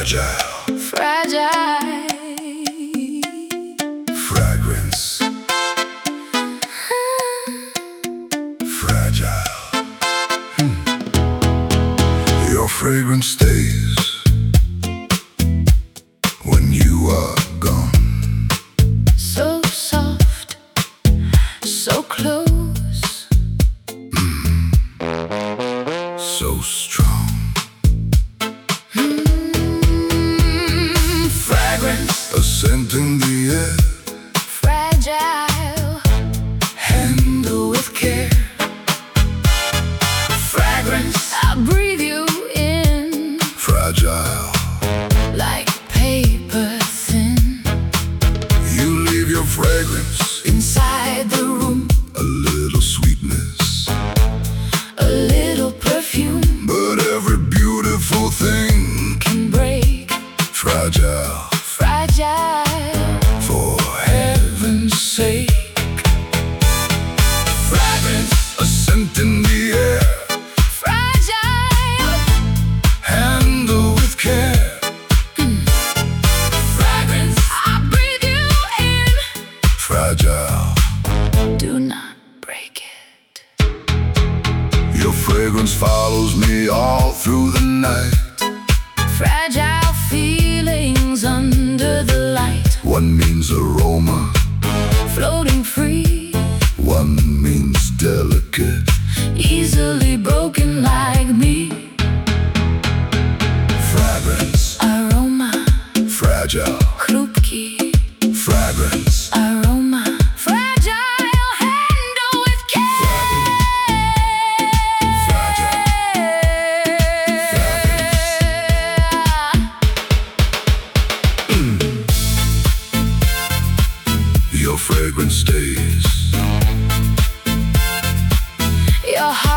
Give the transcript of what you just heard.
Fragile. Fragile. Fragrance. Fragile. Your fragrance stays when you are gone. So soft, so close, So strong. fragrance, A scent in the air. fragile, Handle with care. fragrance. I breathe you in Fragile. like paper thin. You leave your fragrance. Inside the room, A little sweetness. a little perfume But every beautiful thing. can break. Fragile. Fragile, For heaven's sake. fragrance, A scent in the air. fragile, Handle with care. fragrance. I breathe you in. Fragile. Do not break it. Your fragrance follows me all through the night. Fragile feelings under the light, One means aroma. floating free, One means delicate. easily broken like me. Fragrance. Aroma, Fragile. chrupki. Fragrance. Aroma, fragile, handle with care. Fragile. Your fragrance stays. Your